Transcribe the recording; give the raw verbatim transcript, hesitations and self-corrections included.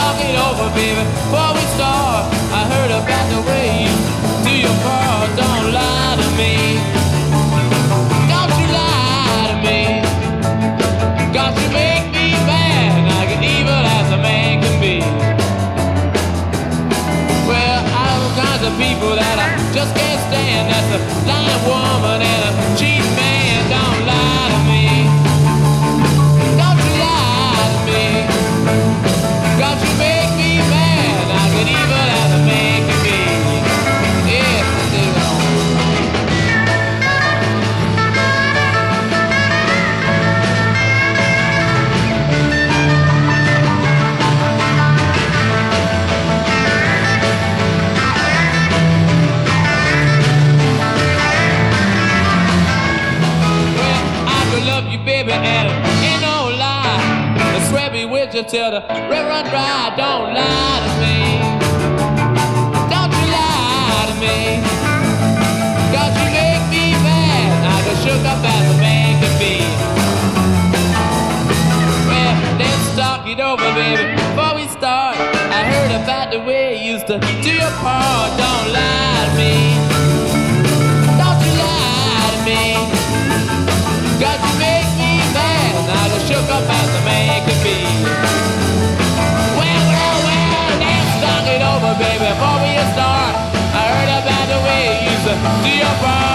talk it over, baby, before we start. I heard about the way you do your part. Don't lie to me. Don't you lie to me. Got you make me mad, like an evil as a man can be. Well, I know all kinds of people that I just can't stand. That's a lying woman and a cheating man. Don't lie to me. Don't you lie to me. Got you make me mad, like an evil as a man can be. Yeah, they don't. Love you, baby, and ain't no lie. I swear be with you till the river run dry. Don't lie to me. Don't you lie to me. Cause you make me mad, like a shook up as a man can be. Well, let's talk it over, baby, before we start. I heard about the way you used to do your part. Don't lie to me. Don't you lie to me. Got you make me mad, like a shook up as a man can be. Well, well, well, let's talk it over, baby, before we start. I heard about the way you used to do your part.